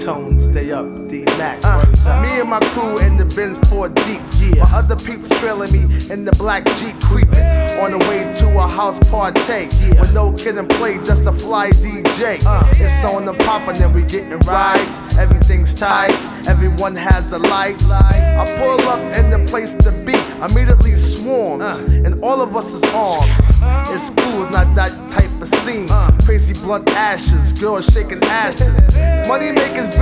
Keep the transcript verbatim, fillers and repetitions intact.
Tones, stay up, D-Max. Uh, me and my crew in the Benz four deep, yeah. While other peeps trailing me in the black Jeep creeping on the way to a house party, yeah. With no kid and play, just a fly D J. Uh, it's on the pop and then we getting rides. Everything's tight, everyone has the lights. I pull up in the place to be, immediately swarms, uh, and all of us is armed. It's cool, not that type of scene. Crazy blunt ashes, girls shaking asses. Money makers.